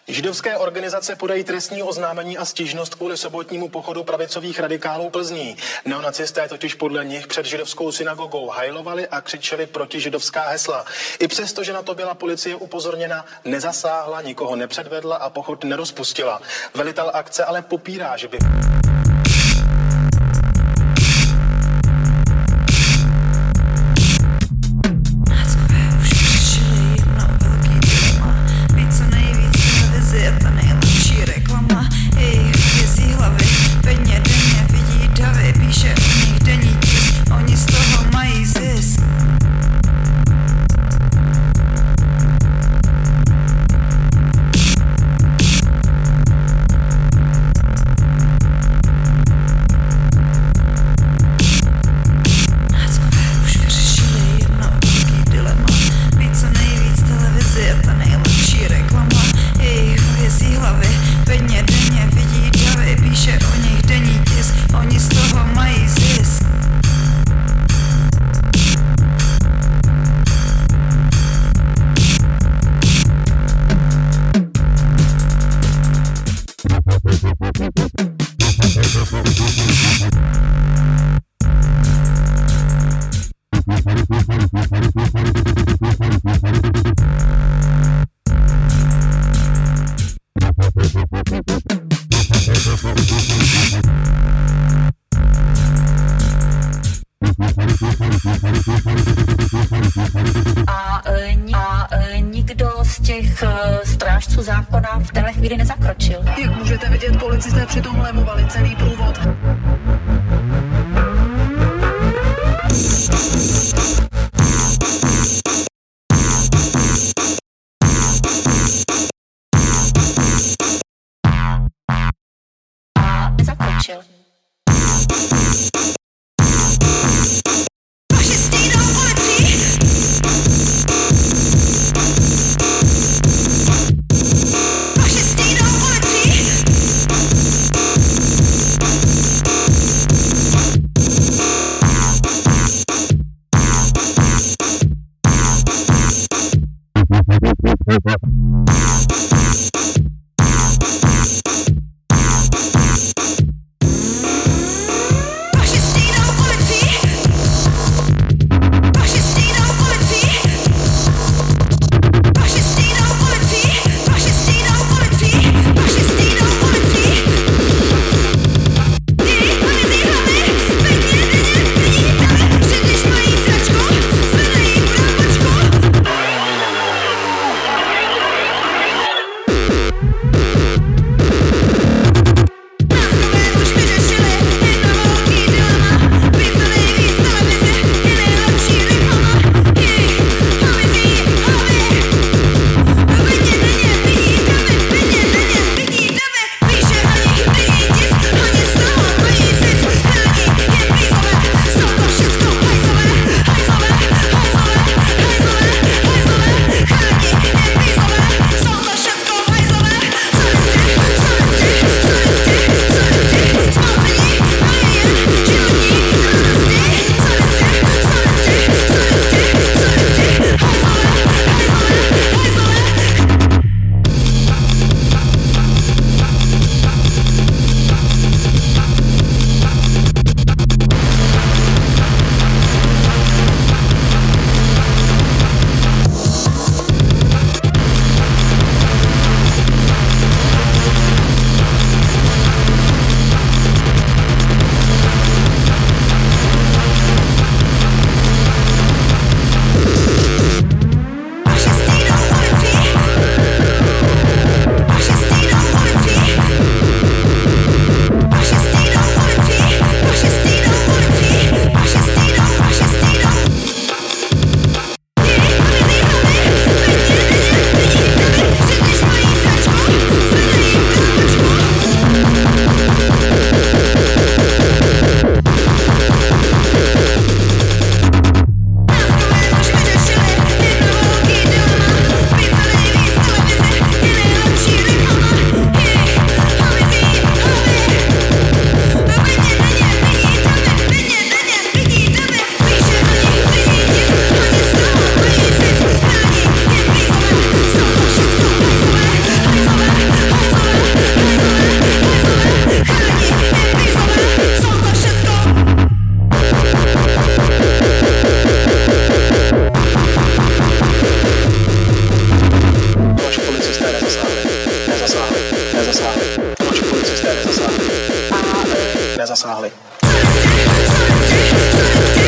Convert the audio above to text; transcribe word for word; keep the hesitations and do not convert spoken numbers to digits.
Židovské organizace podají trestní oznámení a stížnost kvůli sobotnímu pochodu pravicových radikálů Plzní. Neonacisté totiž podle nich před židovskou synagogou hajlovali a křičeli proti židovská hesla. I přesto, že na to byla policie upozorněna, nezasáhla, nikoho nepředvedla a pochod nerozpustila. Velitel akce ale popírá, že by... Je ta nejlepší reklama, jejich vězí hlavy, bedně denně vidí davy, píše o nich denní tisk, oni z toho mají zisk. Náckové už vyřešili jedno velký dilema, být co nejvíc televizi je ta nejlepší reklama, jejich vězí hlavy, bedně denně vidí davy, píše o nich denní tisk, oni z toho mají zisk. A, e, ni- a e, nikdo z těch e, strážců zákona v téhle chvíli nezakročil. Jak můžete vidět, policisté přitom lemovali celý průvod. A nezakročil. Fašisti jdou ulicí! Fašisti jdou ulicí! nezasáhli. Proč policisté nezasáhli? Nezasáhli. Sorry, sorry, sorry, sorry, sorry.